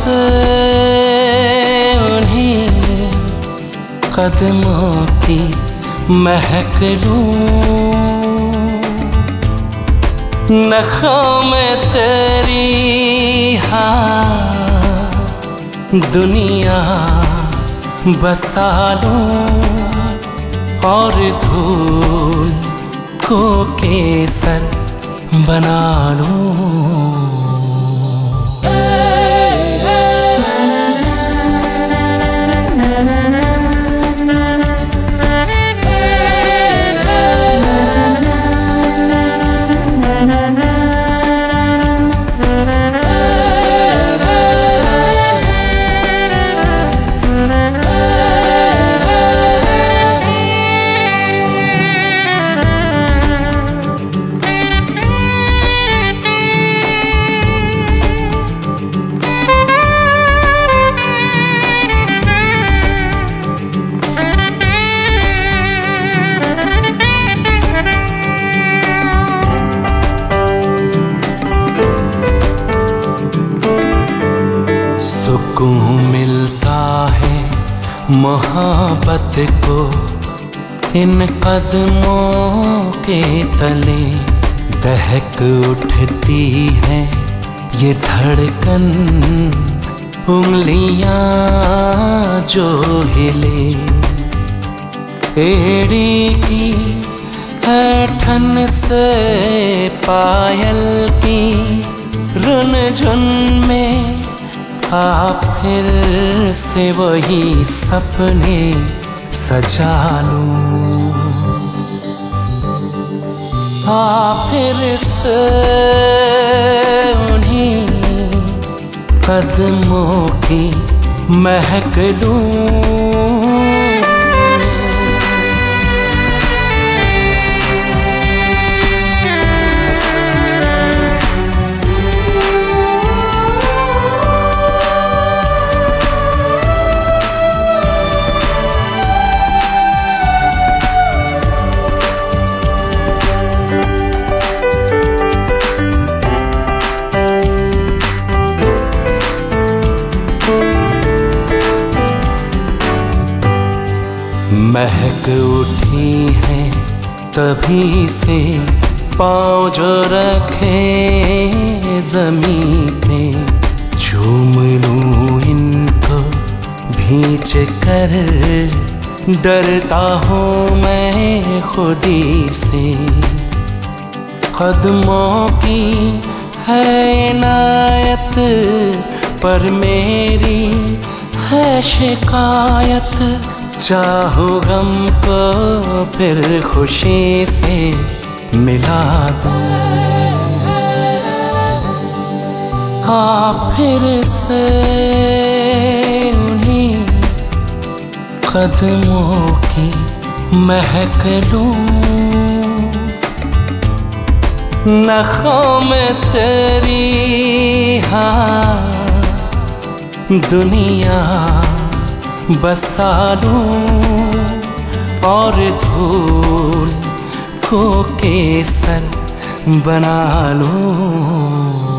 से उन्हीं कदमों की महक लूं, नखों में तेरी हाँ दुनिया बसा लूं, और धूल को केसर बना लूं। सुकून मिलता है मोहब्बत को इन कदमों के तले, दहक उठती है ये धड़कन, उंगलियां जो हिले, एड़ी की ऐठन से पायल की रुन झुन में आ फिर से वही सपने सजा लूं, आ फिर से उन्हीं कदमों की महक लूं। महक उठी है तभी से पाँव जो रखे ज़मीं पे, झूम लूं इनको भींच कर, डरता हूँ मैं खुदी से, कदमों की है इनायत पर मेरी है शिकायत, चाहो गम को फिर खुशी से मिला दूं, हाँ फिर से उन्हीं कदमों की महक लूं, नखों में तेरी हाँ दुनिया बसा लूं, और धूल को केसर बना लूं।